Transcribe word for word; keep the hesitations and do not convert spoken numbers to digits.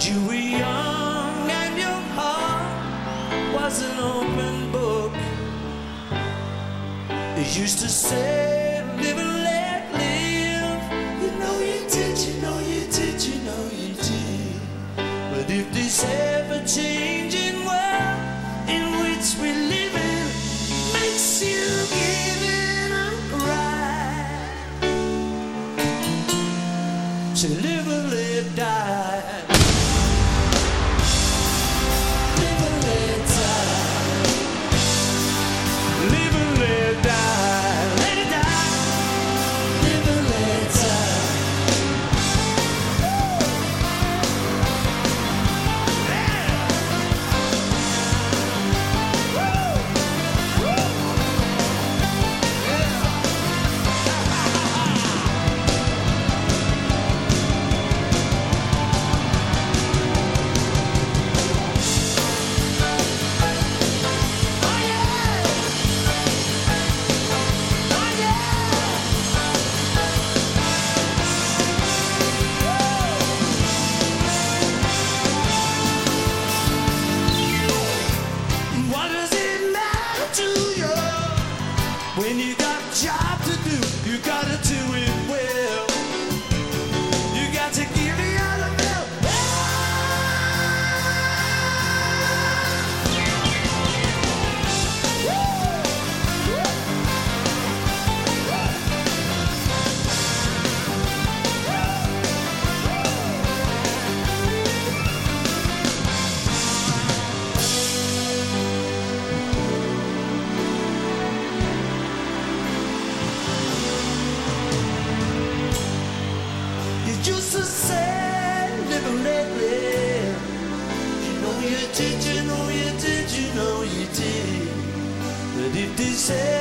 You were young and your heart was an open book. It used to say, live and let live. You know you did, you know you did, you know you did. But if this ever-changing world in which we live in makes you give in and cry, so live and let die. When you got a job to do, you gotta do it well. You got to give the other bell. Used to say, live and let live. You know you did, you know you did, you know you did. But if they say